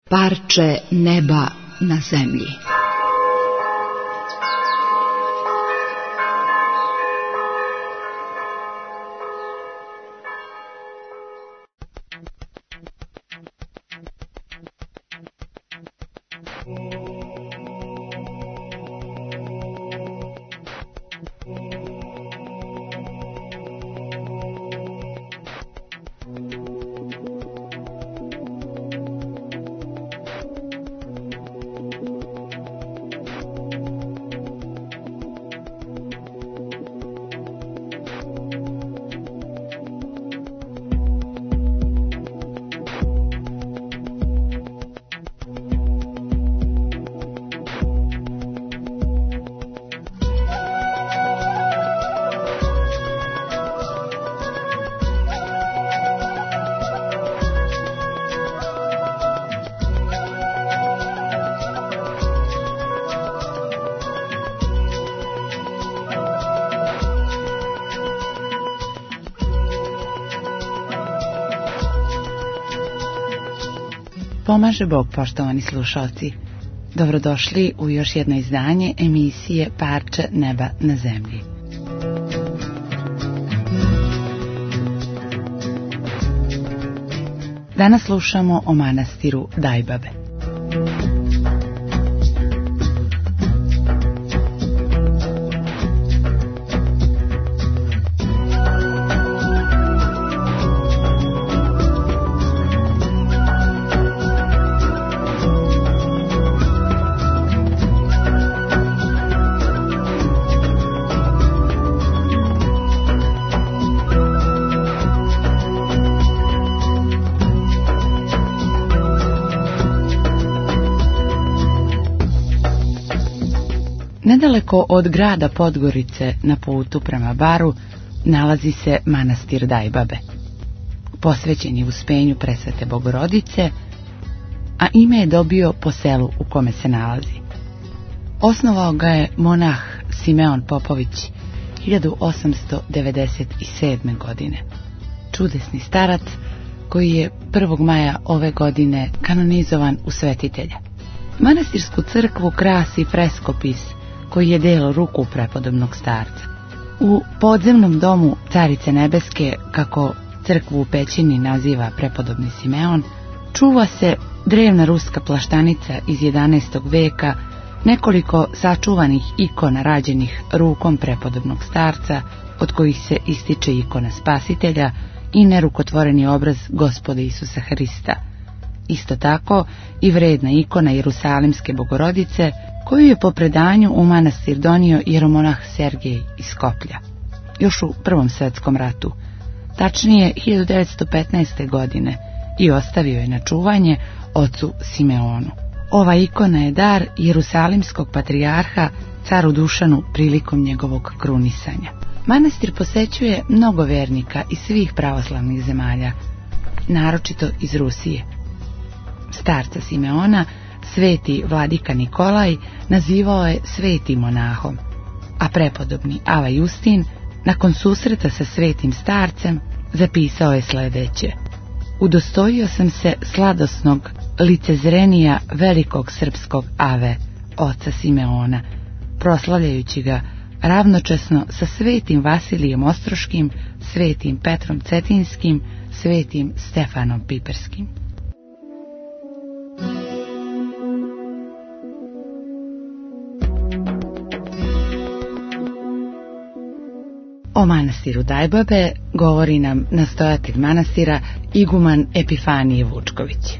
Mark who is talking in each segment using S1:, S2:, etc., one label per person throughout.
S1: Parče neba na zemlji.
S2: Pomaže Bog, poštovani slušalci. Dobrodošli u još jedno izdanje emisije Parče neba na zemlji. Danas slušamo o manastiru Dajbabe. Nedaleko od grada Podgorice na putu prema Baru nalazi se manastir Dajbabe. Posvećen je uspenju Presvete Bogorodice, a ime je dobio po selu u kome se nalazi. Osnovao ga je monah Simeon Popović 1897. godine. Čudesni starac koji je 1. maja ove godine kanonizovan u svetitelja. Manastirsku crkvu krasi freskopis koji je delo ruku prepodobnog starca. U podzemnom domu Carice Nebeske, kako crkvu u pećini naziva prepodobni Simeon, čuva se drevna ruska plaštanica iz 11. veka, nekoliko sačuvanih ikona rađenih rukom prepodobnog starca, od kojih se ističe ikona Spasitelja i nerukotvoreni obraz Gospoda Isusa Hrista. Isto tako i vredna ikona Jerusalimske Bogorodice, koju je po predanju u manastir donio jeromonah Sergej iz Skoplja, još u Prvom svetskom ratu, tačnije 1915. godine, i ostavio je na čuvanje ocu Simeonu. Ova ikona je dar jerusalimskog patrijarha caru Dušanu prilikom njegovog krunisanja. Manastir posećuje mnogo vernika iz svih pravoslavnih zemalja, naročito iz Rusije. Starca Simeona sveti vladika Nikolaj nazivao je svetim monahom, a prepodobni Ava Justin nakon susreta sa svetim starcem zapisao je sljedeće: udostojio sam se sladosnog licezrenija velikog srpskog Ave, oca Simeona, proslavljajući ga ravnočasno sa svetim Vasilijem Ostroškim, svetim Petrom Cetinskim, svetim Stefanom Piperskim. O manastiru Dajbabe govori nam nastojatelj manastira iguman Epifanije Vučković.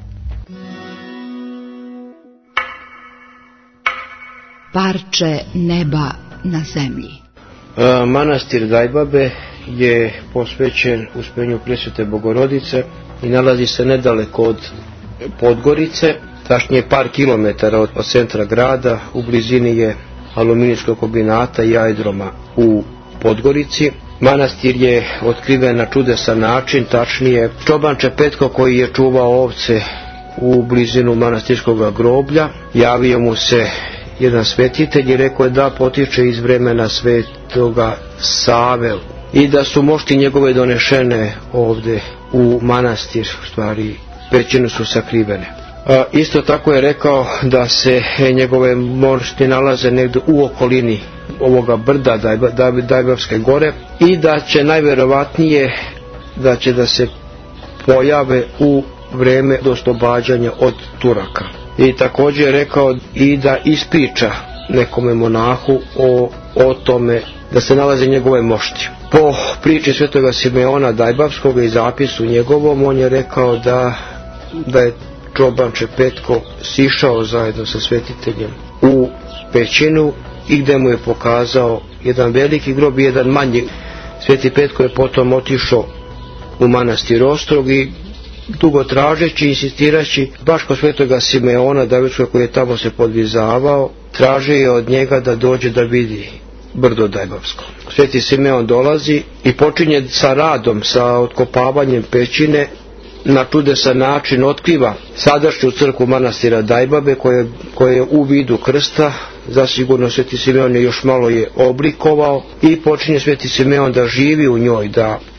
S1: Parče neba na zemlji.
S3: Manastir Dajbabe je posvećen uspenju Presvete Bogorodice i nalazi se nedaleko od Podgorice, tačnije par kilometara od centra grada. U blizini je aluminijskog kombinata i aerodroma u Podgorici. Manastir je otkriven na čudesan način, tačnije čoban Čepetko koji je čuvao ovce u blizinu manastirskog groblja. Javio mu se jedan svetitelj i rekao je da potiče iz vremena svetoga Save i da su mošti njegove donešene ovde u manastir, u stvari pećine su sakrivene. Isto tako je rekao da se njegove mošti nalaze negdje u okolini ovoga brda Dajbavske gore i da će najvjerovatnije da se pojave u vrijeme oslobađanja od Turaka. I također je rekao i da ispriča nekome monahu o tome da se nalaze njegove mošti. Po priči svetoga Simeona Dajbavskog i zapisu njegovom, on je rekao da je čoban Čepetko sišao zajedno sa svetiteljem u pećinu i gdje mu je pokazao jedan veliki grob i jedan manji. Sveti Petko je potom otišao u manastir Ostrog i dugo tražeći, insistirajući baš kod svetoga Simeona Dajbavskog koji je tamo se podvizavao, tražio je od njega da dođe da vidi brdo Dajbavsko. Sveti Simeon dolazi i počinje sa radom, sa otkopavanjem pećine. Na čudesan način otkriva sadašnju crkvu manastira Dajbabe koja je u vidu krsta. Zasigurno sveti Simeon je još malo je oblikovao i počinje sveti Simeon da živi u njoj,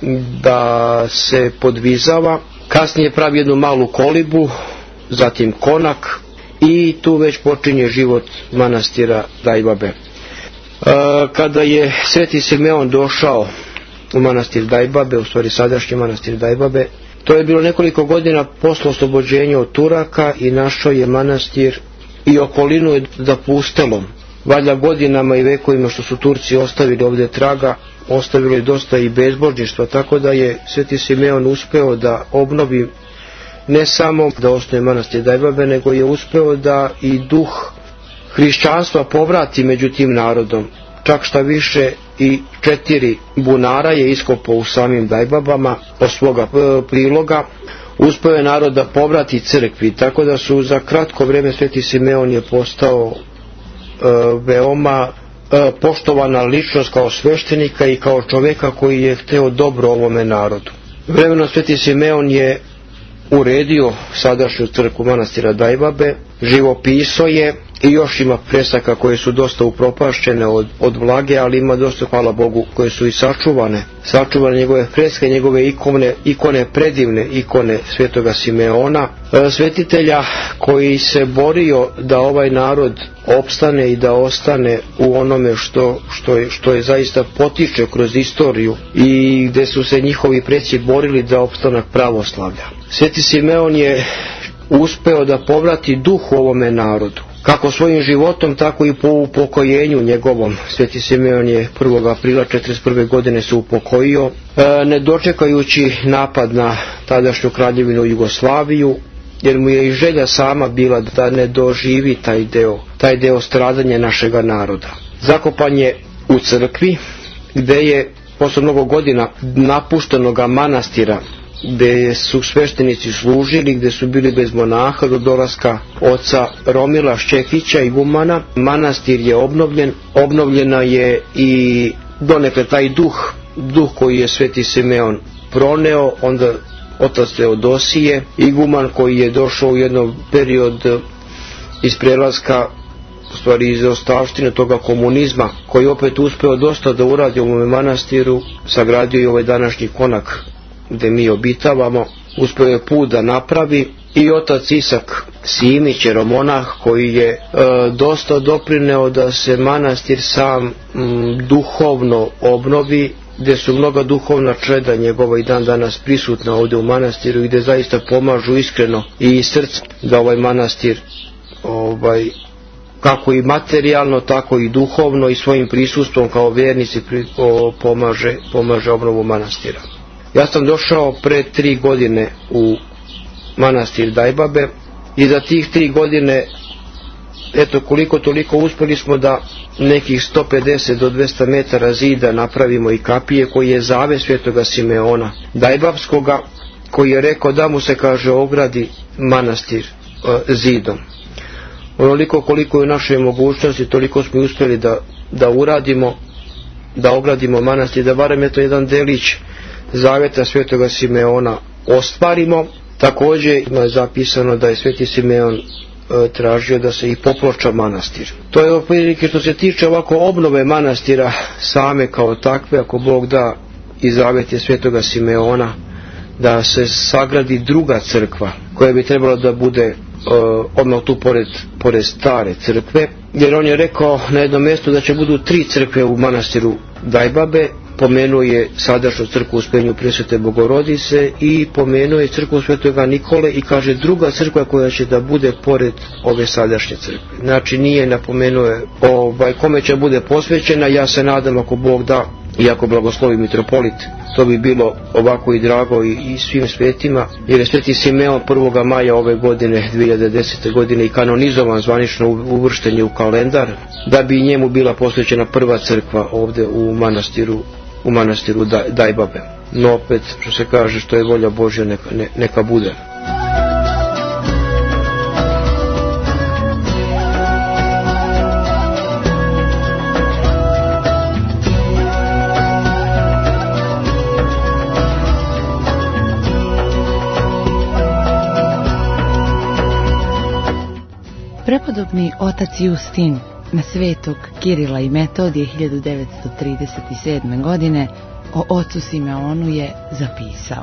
S3: da se podvizava. Kasnije pravi jednu malu kolibu, zatim konak i tu već počinje život manastira Dajbabe. Kada je sveti Simeon došao u manastir Dajbabe, u stvari sadašnji manastir Dajbabe, to je bilo nekoliko godina posle oslobođenja od Turaka i našao je manastir i okolinu je zapustelo. Valjda godinama i vekovima što su Turci ostavili ovdje traga, ostavilo je dosta i bezbožništva, tako da je sveti Simeon uspeo da obnovi, ne samo da osnuje manastir Dajbabe, nego je uspeo da i duh hrišćanstva povrati među tim narodom. Čak šta više i 4 bunara je iskopao u samim Dajbabama od svoga priloga. Uspeo je narod da povrati crkvi, tako da su za kratko vrijeme sveti Simeon je postao veoma poštovana ličnost kao sveštenika i kao čovjeka koji je hteo dobro ovome narodu. Vremenom sveti Simeon je uredio sadašnju crkvu manastira Dajbabe, živopisao je i još ima fresaka koje su dosta upropašćene od vlage, ali ima dosta, hvala Bogu, koje su i sačuvane njegove freske, njegove ikone, predivne ikone svetoga Simeona, svetitelja koji se borio da ovaj narod opstane i da ostane u onome što je zaista potiče kroz istoriju i gdje su se njihovi preci borili za opstanak pravoslavlja. Sveti Simeon je uspeo da povrati duh u ovome narodu, kako svojim životom, tako i po upokojenju njegovom. Sveti Simeon je 1. aprila 1941. godine se upokojio, ne dočekajući napad na tadašnju kraljevinu Jugoslaviju, jer mu je i želja sama bila da ne doživi taj deo stradanja našega naroda. Zakopan je u crkvi, gdje je posle mnogo godina napuštenoga manastira, gdje su sveštenici služili, gdje su bili bez monaha do dolaska oca Romila Šćekića i igumana. Manastir je obnovljena je i donekle taj duh koji je sveti Simeon proneo, onda otac Teodosije, iguman koji je došao u jednom period iz prelaska, u stvari iz ostavštine toga komunizma, koji opet uspeo dosta da uradi u ovom manastiru, sagradio i ovaj današnji konak gdje mi obitavamo, uspio je put da napravi, i otac Isak Simić, jeromonah, koji je dosta doprineo da se manastir sam duhovno obnovi, gdje su mnoga duhovna čreda njegova i dan danas prisutna ovdje u manastiru i gdje zaista pomažu iskreno i iz srca da ovaj manastir kako i materijalno, tako i duhovno i svojim prisustvom kao vjernici pomaže obnovu manastira. Ja sam došao pre 3 godine u manastir Dajbabe i za tih 3 godine, eto koliko toliko uspjeli smo da nekih 150 do 200 metara zida napravimo i kapije, koji je zavet svetoga Simeona Dajbavskoga, koji je rekao da mu se, kaže, ogradi manastir zidom. Onoliko koliko je u našoj mogućnosti, toliko smo uspjeli da uradimo, da ogradimo manastir, da barem je to jedan delić zaveta svetoga Simeona ostvarimo. Također je zapisano da je sveti Simeon tražio da se i poploča manastir. To je otprilike što se tiče ovako obnove manastira same kao takve, ako Bog da, i zavet je svetoga Simeona da se sagradi druga crkva koja bi trebala da bude odmah tu pored stare crkve, jer on je rekao na jednom mjestu da će budu 3 crkve u manastiru Dajbabe. Pomenuo je sadašnju crkvu Uspenju Presvete Bogorodice i pomenuo je crkvu Svetoga Nikole i kaže druga crkva koja će da bude pored ove sadašnje crkve. Znači nije napomenuo kome će bude posvećena. Ja se nadam, ako Bog da i ako blagoslovi mitropolit, to bi bilo ovako i drago i svim svetima, jer je Sveti Simeon 1. maja ove godine, 2010. godine, i kanonizovan, zvanično uvršten je u kalendar, da bi njemu bila posvećena prva crkva ovdje u manastiru Dajbabe. No opet, što se kaže, što je volja Božja, neka bude.
S2: Prepodobni otac Justin na Svetog Kirila i Metodije 1937. godine o ocu Simeonu je zapisao: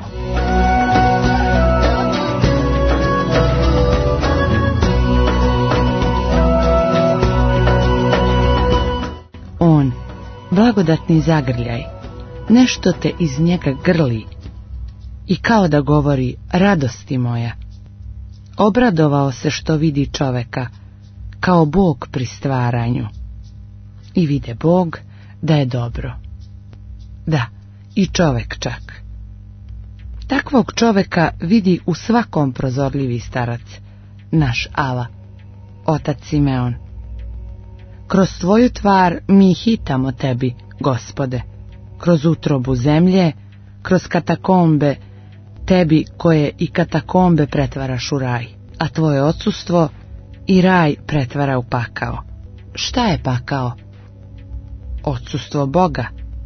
S2: on, blagodatni zagrljaj, nešto te iz njega grli i kao da govori: radosti moja. Obradovao se što vidi čoveka, kao Bog pri stvaranju. I vide Bog da je dobro. Da, i čovek čak. Takvog čoveka vidi u svakom prozorljivi starac, naš Ava, otac Simeon. Kroz tvoju tvar mi hitamo tebi, Gospode, kroz utrobu zemlje, kroz katakombe, tebi koje i katakombe pretvaraš u raj, a tvoje odsustvo i raj pretvara u pakao. Šta je pakao? Odsustvo Boga.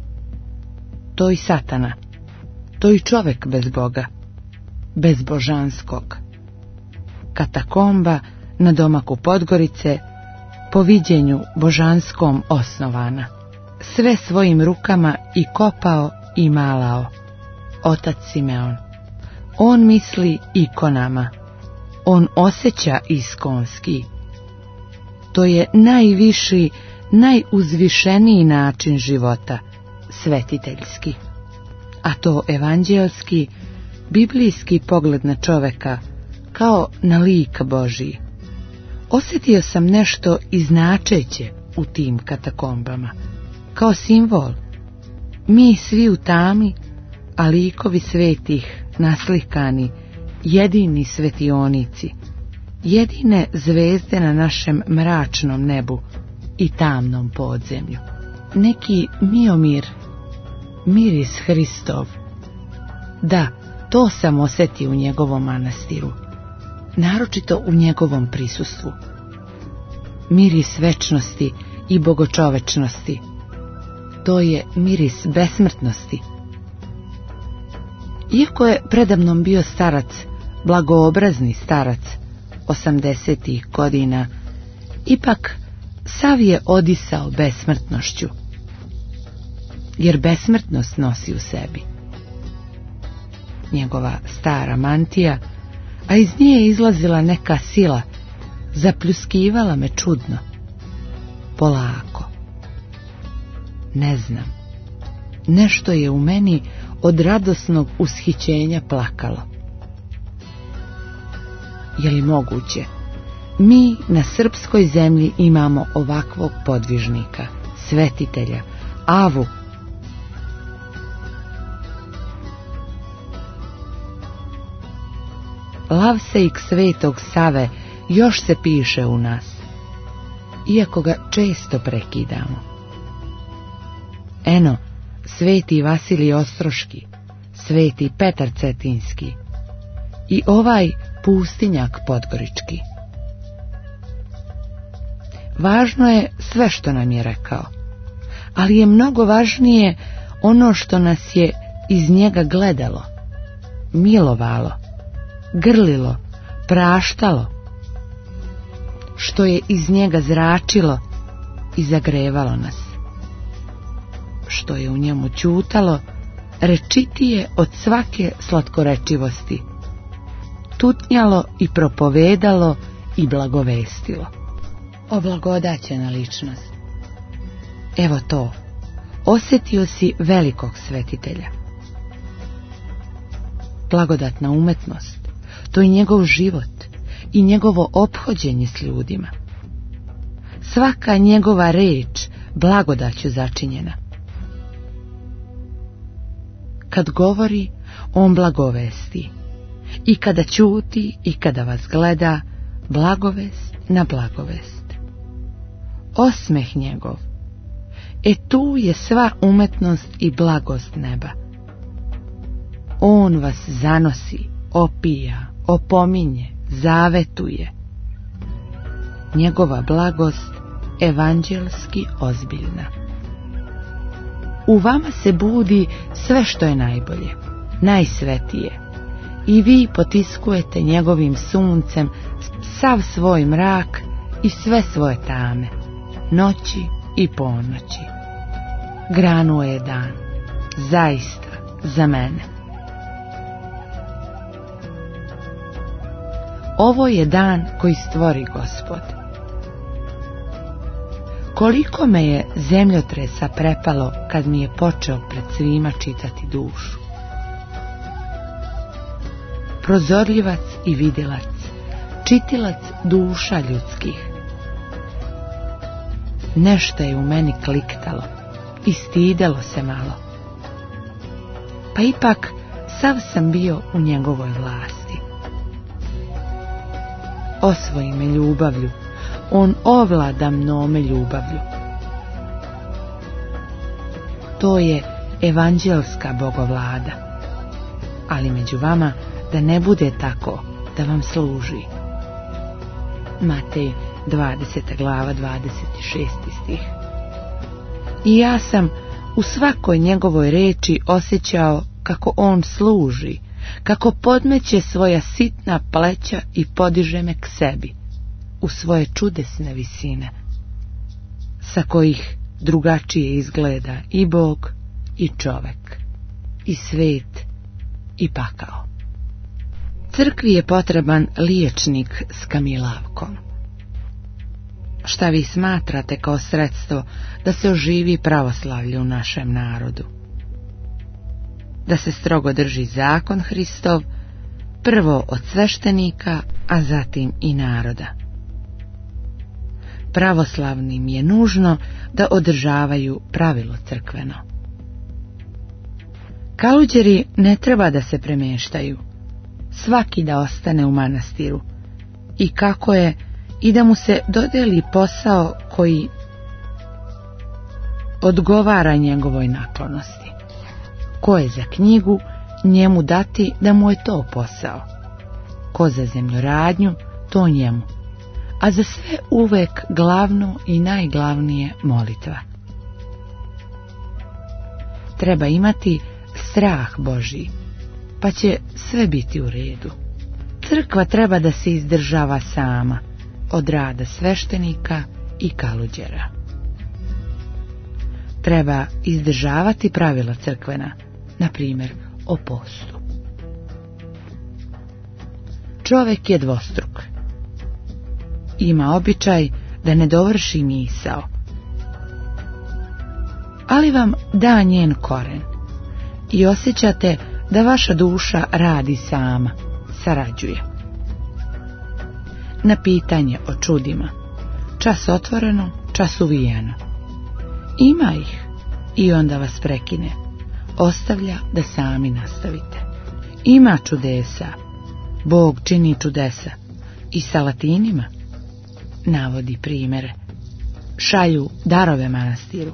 S2: To i Satana, to i čovek bez Boga, bez božanskog. Katakomba na domaku Podgorice, po viđenju božanskom osnovana, sve svojim rukama i kopao i malao. Otac Simeon. On misli ikonama, on osjeća iskonski. To je najviši, najuzvišeniji način života, svetiteljski. A to evanđelski, biblijski pogled na čoveka, kao na lik Božiji. Osjetio sam nešto iznačeće u tim katakombama, kao simbol. Mi svi u tami, a likovi svetih naslikani, jedini svetionici, jedine zvezde na našem mračnom nebu i tamnom podzemlju. Neki miomir, miris Hristov. Da, to sam osjetio u njegovom manastiru, naročito u njegovom prisustvu. Miris večnosti i bogočovečnosti. To je miris besmrtnosti. Iako je predamnom bio starac, blagoobrazni starac, 80-ih godina, ipak sav je odisao besmrtnošću, jer besmrtnost nosi u sebi. Njegova stara mantija, a iz nje je izlazila neka sila, zapljuskivala me čudno, polako. Ne znam, nešto je u meni od radosnog ushićenja plakalo. Je li moguće? Mi na srpskoj zemlji imamo ovakvog podvižnika, svetitelja, Avu. Lavseik Svetog Save još se piše u nas, iako ga često prekidamo. Eno, Sveti Vasilij Ostroški, Sveti Petar Cetinski i ovaj pustinjak podgorički. Važno je sve što nam je rekao, ali je mnogo važnije ono što nas je iz njega gledalo, milovalo, grlilo, praštalo, što je iz njega zračilo i zagrevalo nas, što je u njemu ćutalo, rečitije od svake slatkorečivosti. tutnjalo i propovedalo i blagovestilo. Oblagodaćena ličnost. Evo to, osjetio si velikog svetitelja. Blagodatna umetnost, to je njegov život i njegovo ophođenje s ljudima. Svaka njegova reč blagodaću začinjena. Kad govori, on blagovesti, i kada ćuti i kada vas gleda, blagovest na blagovest. Osmeh njegov, tu je sva umetnost i blagost neba. On vas zanosi, opija, opominje, zavetuje. Njegova blagost evanđelski ozbiljna. U vama se budi sve što je najbolje, najsvetije, i vi potiskujete njegovim suncem sav svoj mrak i sve svoje tame, noći i ponoći. Granuo je dan, zaista za mene. Ovo je dan koji stvori Gospod. Koliko me je zemljotresa prepalo kad mi je počeo pred svima čitati dušu. Prozorljivac i vidilac, čitilac duša ljudskih. Nešto je u meni kliktalo i stidelo se malo. Pa ipak sav sam bio u njegovoj vlasti. Osvoji me ljubavlju, on ovlada mnome ljubavlju. To je evanđelska bogovlada, ali među vama da ne bude tako da vam služi. Matej 20. glava 26. stih. I ja sam u svakoj njegovoj reči osjećao kako on služi, kako podmeće svoja sitna pleća i podiže me k sebi, u svoje čudesne visine, sa kojih drugačije izgleda i Bog i čovek, i svet i pakao. Crkvi je potreban liječnik s kamilavkom. Šta vi smatrate kao sredstvo da se oživi pravoslavlje u našem narodu? Da se strogo drži zakon Hristov, prvo od sveštenika, a zatim i naroda. Pravoslavnim je nužno da održavaju pravilo crkveno. Kaluđeri ne treba da se premeštaju, svaki da ostane u manastiru, i kako je i da mu se dodeli posao koji odgovara njegovoj naklonosti. Ko je za knjigu, njemu dati da mu je to posao. Ko za zemljoradnju, to njemu. A za sve uvek glavno i najglavnije molitva. Treba imati strah Božji, pa će sve biti u redu. Crkva treba da se izdržava sama od rada sveštenika i kaluđera. Treba izdržavati pravila crkvena, na primjer o postu. Čovjek je dvostruk. Ima običaj da ne dovrši misao, ali vam da njen koren i osjećate da vaša duša radi sama, sarađuje. Na pitanje o čudima, čas otvoreno, čas uvijeno. Ima ih i onda vas prekine, ostavlja da sami nastavite. Ima čudesa, Bog čini čudesa i sa latinima, navodi primjere, šalju darove manastiru.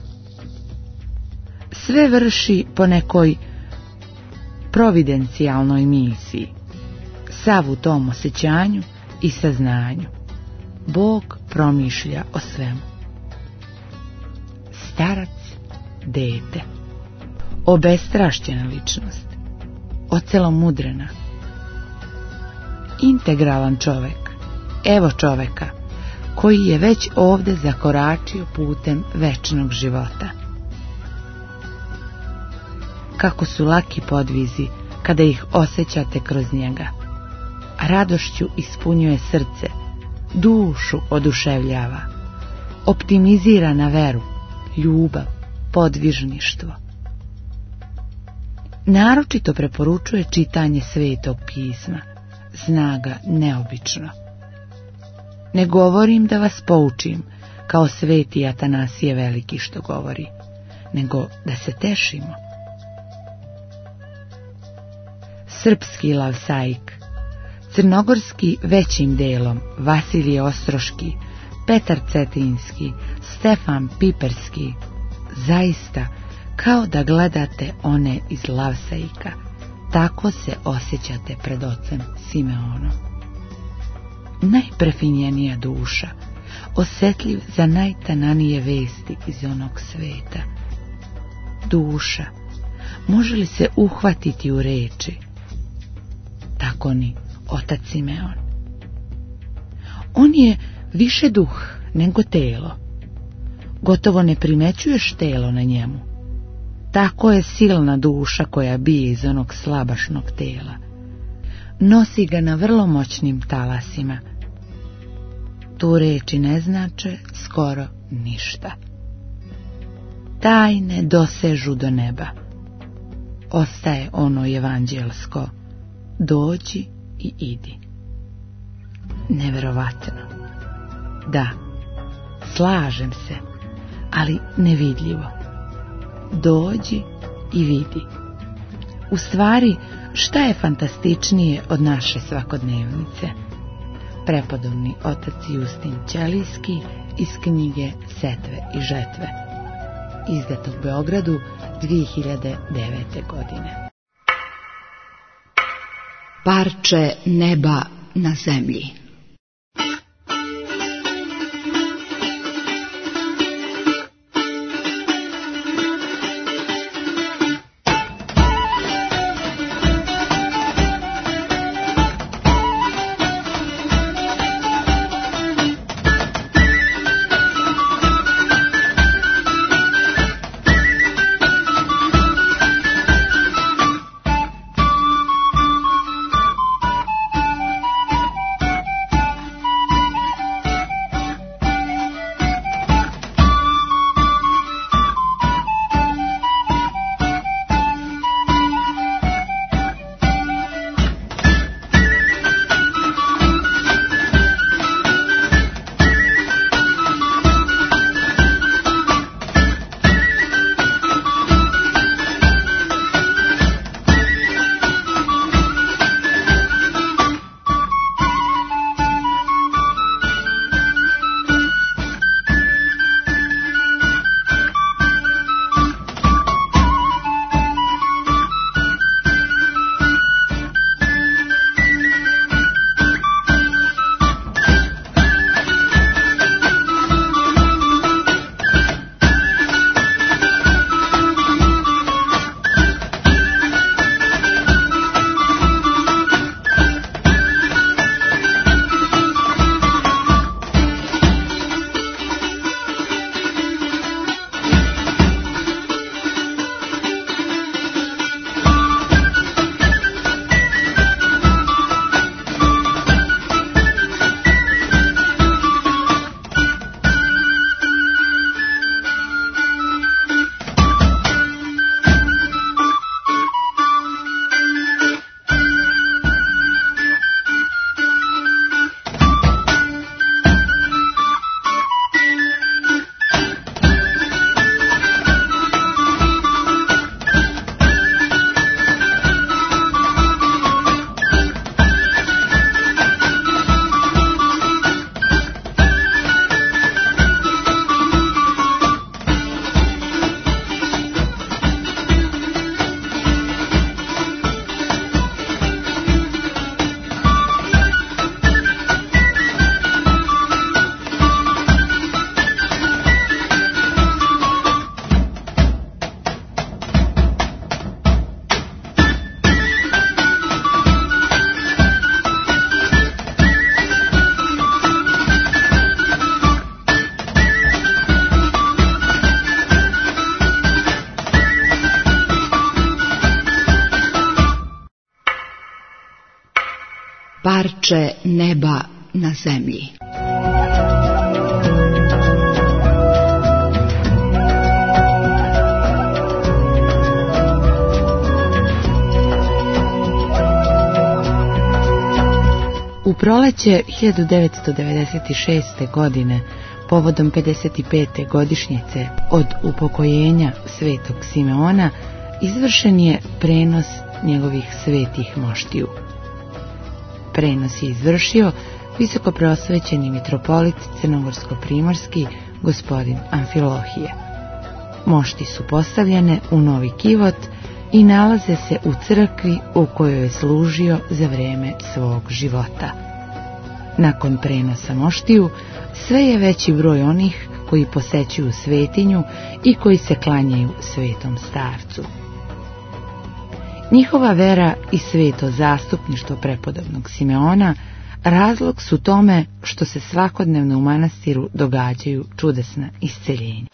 S2: Sve vrši po nekoj providencijalnoj misiji, sav u tom osjećanju i saznanju. Bog promišlja o svemu. Starac, dete, obestrašćena ličnost, ocelomudrena, integralan čovjek, evo čovjeka koji je već ovdje zakoračio putem večnog života. Kako su laki podvizi kada ih osjećate kroz njega. radošću ispunjuje srce, dušu oduševljava, optimizira na veru, ljubav, podvižništvo. Naročito preporučuje čitanje Svetog pisma, zna ga neobično. Ne govorim da vas poučim, kao sveti Atanasije Veliki što govori, nego da se tešimo. Srpski Lavsaik, crnogorski većim delom Vasilije Ostroški, Petar Cetinski, Stefan Piperski, zaista kao da gledate one iz Lavsaika, tako se osjećate pred ocem Simeonom. Najprefinjenija duša, osjetljiv za najtananije vesti iz onog sveta. Duša, može li se uhvatiti u reči? Tako ni otac Simeon. On je više duh nego telo. Gotovo ne primećuješ telo na njemu. Tako je silna duša koja bije iz onog slabašnog tela. Nosi ga na vrlo moćnim talasima. Tu reči ne znače skoro ništa. Tajne dosežu do neba. Ostaje ono evanđelsko: dođi i idi. Neverovatno. Da, slažem se, ali nevidljivo. Dođi i vidi. U stvari, šta je fantastičnije od naše svakodnevnice? Prepodobni otac Justin Ćelijski iz knjige Setve i žetve, izdat u Beogradu 2009. godine.
S1: Parče neba na zemlji. parče neba na zemlji.
S2: U proleće 1996. godine, povodom 55. godišnjice od upokojenja Svetog Simeona, izvršen je prenos njegovih svetih moštiju. Prenos je izvršio visokoprosvećeni mitropolit crnogorsko-primorski gospodin Amfilohije. Mošti su postavljene u novi kivot i nalaze se u crkvi u kojoj je služio za vrijeme svog života. Nakon prenosa moštiju, sve je veći broj onih koji posećuju svetinju i koji se klanjaju svetom starcu. Njihova vera i sveto zastupništvo prepodobnog Simeona razlog su tome što se svakodnevno u manastiru događaju čudesna isceljenja.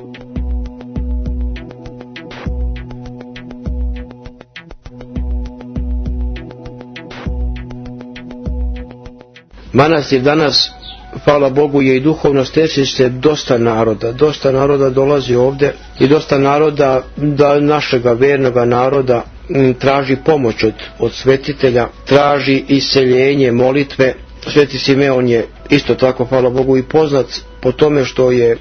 S3: Manastir danas, hvala Bogu, je i duhovno stecište dosta naroda dolazi ovdje i dosta naroda, našega vernoga naroda, traži pomoć od svetitelja, traži isceljenje, molitve. Sveti Simeon je isto tako, hvala Bogu, i poznat po tome što je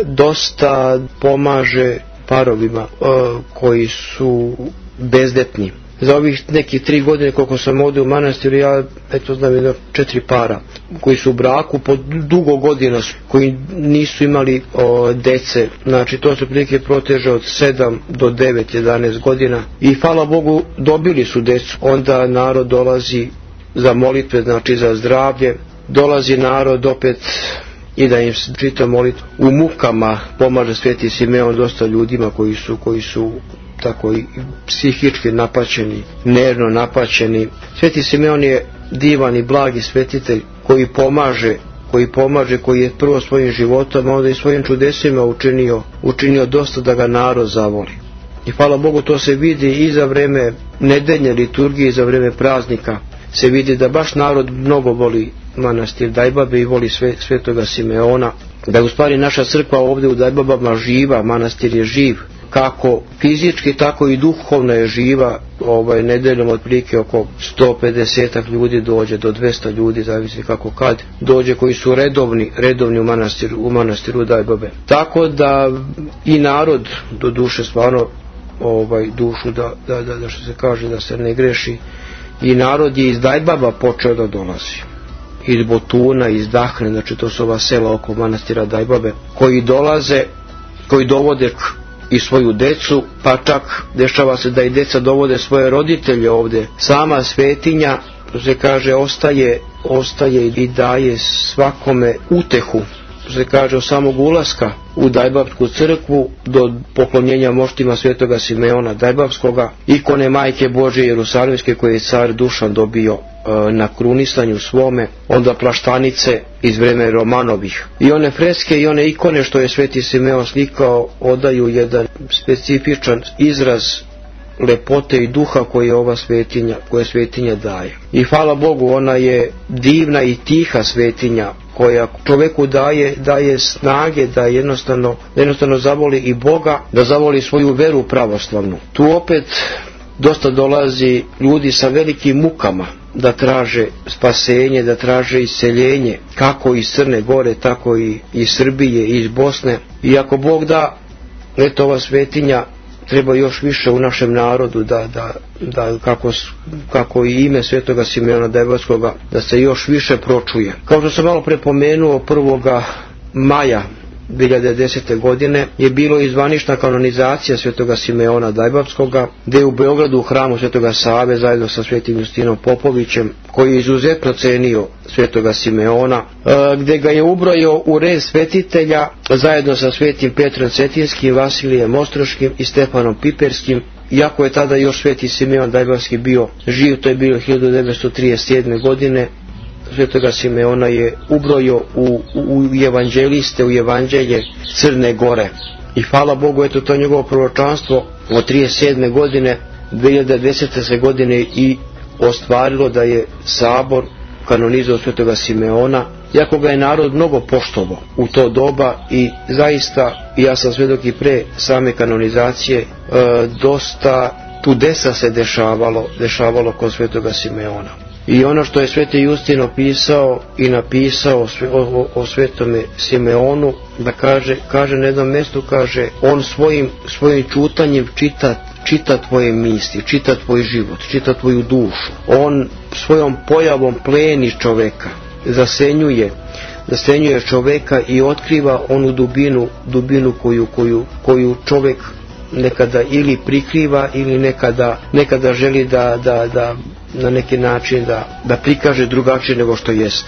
S3: dosta pomaže parovima koji su bezdetni. Za ovih nekih 3 godine koliko sam ovdje u manastiru, ja znam 4 para koji su u braku po dugo godina, koji nisu imali dece. Znači to se prilike proteže od 7 do 9, 11 godina i hvala Bogu dobili su decu. Onda narod dolazi za molitve, znači za zdravlje, dolazi narod opet i da im čita molitvu. U mukama pomaže Sveti Simeon dosta ljudima koji su tako i psihički napaćeni, nervno napaćeni. Sveti Simeon je divan i blagi svetitelj koji pomaže, koji je prvo svojim životom, a onda i svojim čudesima učinio dosta da ga narod zavoli. I hvala Bogu, to se vidi i za vreme nedeljne liturgije i za vreme praznika. Se vidi da baš narod mnogo voli manastir Dajbabe i voli Svetoga Simeona. Da je u stvari naša crkva ovdje u Dajbabama živa, manastir je živ. Kako fizički, tako i duhovno je živa. Nedeljom otprilike oko 150 ljudi dođe, do 200 ljudi, zavisi kako kad dođe, koji su redovni u manastiru Dajbabe. Tako da i narod, do duše stvarno dušu da što se kaže da se ne greši, i narod je iz Dajbaba počeo da dolazi. Iz Botuna, iz Dahne, znači to su ova sela oko manastira Dajbabe, koji dolaze, koji dovode i svoju decu, pa čak dešava se da i deca dovode svoje roditelje ovdje. Sama svetinja, to se kaže, ostaje i daje svakome utehu. To se kaže, od samog ulaska u Dajbapsku crkvu do poklonjenja moštima Svetoga Simeona Dajbapskoga, ikone Majke Božje Jerusalimske koje je car Dušan dobio na krunisanju svome, onda plaštanice iz vremena Romanovih. I one freske i one ikone što je Sveti Simeon slikao odaju jedan specifičan izraz lepote i duha koje svetinja daje. I hvala Bogu, ona je divna i tiha svetinja koja čovjeku daje snage da jednostavno zavoli i Boga, da zavoli svoju veru pravoslavnu. Tu opet dosta dolazi ljudi sa velikim mukama da traže spasenje, da traže isceljenje, kako iz Crne Gore, tako i iz Srbije, i iz Bosne. I ako Bog da, eto, ova svetinja treba još više u našem narodu da kako i ime Svetoga Simeona Dajbapskoga da se još više pročuje. Kao što sam malo prepomenuo, 1. maja 2010. godine je bilo i zvanična kanonizacija Svetoga Simeona Dajbapskoga, gdje je u Beogradu u hramu Svetoga Save zajedno sa Svetim Justinom Popovićem, koji je izuzetno cenio Svetoga Simeona, gdje ga je ubrojio u red svetitelja zajedno sa Svetim Petrom Cetinskim, Vasilijem Ostroškim i Stefanom Piperskim. Iako je tada još Sveti Simeon Dajbapski bio živ, to je bilo 1937. godine, Svetoga Simeona je ubrojio u evanđeliste, u evanđelje Crne Gore. I hvala Bogu, eto, to njegovo proročanstvo od 37. godine 2010. godine i ostvarilo da je sabor kanonizao svetoga Simeona, jako ga je narod mnogo poštovao u to doba i zaista, ja sam svedok i pre same kanonizacije, dosta čudesa se dešavalo kod svetoga Simeona. I ono što je sveti Justin opisao i napisao o svetome Simeonu, da kaže na jednom mjestu, kaže, on svojim čutanjem čita tvoje misli, čita tvoj život, čita tvoju dušu. On svojom pojavom pleni čoveka, zasenjuje čoveka i otkriva onu dubinu koju čovek nekada ili prikriva ili nekada želi da na neki način da prikaže drugačije nego što jeste.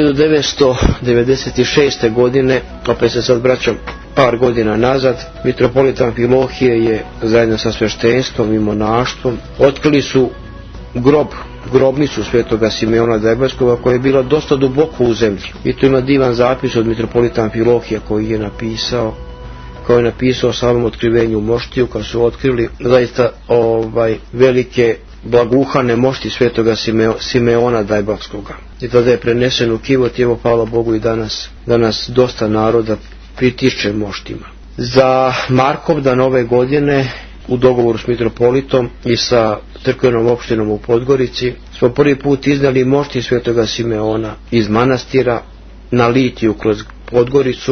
S3: 1996. godine, opet se sad vraćam par godina nazad, mitropolit Amfilohije je zajedno sa sveštenstvom i monaštvom otkrili su grobnicu svetoga Simeona Dajbajskog, koja je bila dosta duboko u zemlji. I tu ima divan zapis od mitropolita Amfilohija koji je napisao o samom otkrivenju moštiju, kad su otkrili zaista velike blaguhane mošti svetoga Simeona Dajbavskoga. I tada je prenesen u Kivot i evo, hvala Bogu, i danas dosta naroda pritišće moštima. Za Markovdan ove godine, u dogovoru s mitropolitom i sa crkvenom opštinom u Podgorici, smo prvi put iznali mošti svetoga Simeona iz manastira na litiju kroz Podgoricu,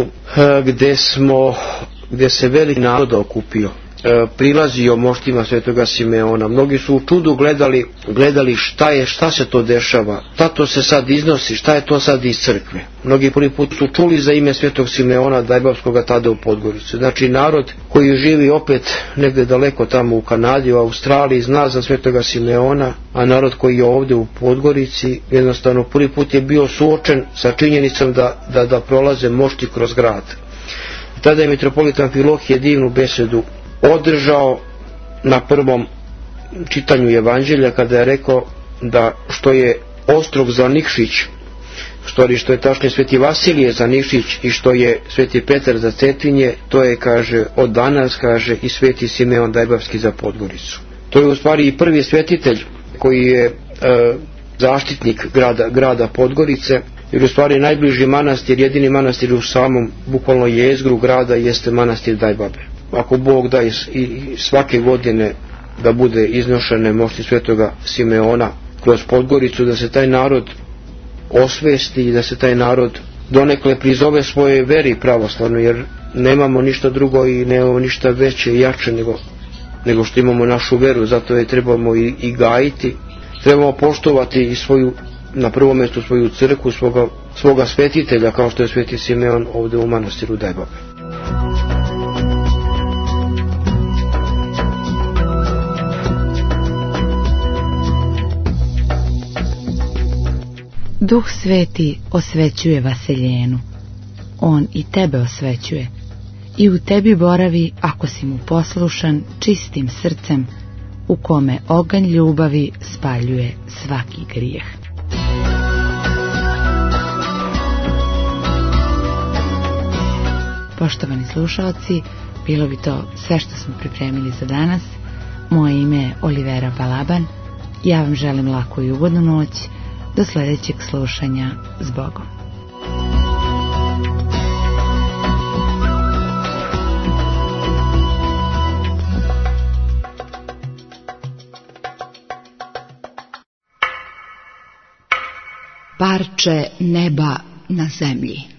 S3: gdje se veliki narod okupio, prilazio moštima svetoga Simeona. Mnogi su u čudu gledali šta se to dešava, šta to se sad iznosi, šta je to sad iz crkve. Mnogi prvi put su čuli za ime svetog Simeona Dajbavskoga tada u Podgorici. Znači, narod koji živi opet negdje daleko tamo u Kanadi, u Australiji, zna za svetoga Simeona, a narod koji je ovdje u Podgorici jednostavno prvi put je bio suočen sa činjenicom da prolaze mošti kroz grad. Tada je mitropolit Amfilohije divnu besedu održao na prvom čitanju evanđelja, kada je rekao da što je ostrog za Nikšić, što je tačnije sveti Vasilije za Nikšić i što je sveti Petar za Cetinje, to je, kaže, od danas, kaže, i sveti Simeon Dajbavski za Podgoricu. To je u stvari i prvi svetitelj koji je zaštitnik grada Podgorice, jer u stvari najbliži manastir, jedini manastir u samom bukvalno jezgru grada jeste manastir Dajbabe. Ako Bog da i svake godine da bude iznošene mošti svetoga Simeona kroz Podgoricu, da se taj narod osvesti i da se taj narod donekle prizove svoje veri pravoslavno, jer nemamo ništa drugo i nemamo ništa veće i jače nego što imamo našu veru. Zato je trebamo i gajiti, trebamo poštovati i na prvom mjestu svoju crkvu, svoga svetitelja, kao što je sveti Simeon ovdje u manastiru Dajbabe.
S2: Duh Sveti osvećuje Vaseljenu. On i tebe osvećuje. I u tebi boravi, ako si mu poslušan, čistim srcem, u kome oganj ljubavi spaljuje svaki grijeh. Poštovani slušalci, bilo bi to sve što smo pripremili za danas. Moje ime je Olivera Balaban. Ja vam želim laku i ugodnu noć. Do sljedećeg slušanja. S Bogom.
S1: Parče neba na zemlji.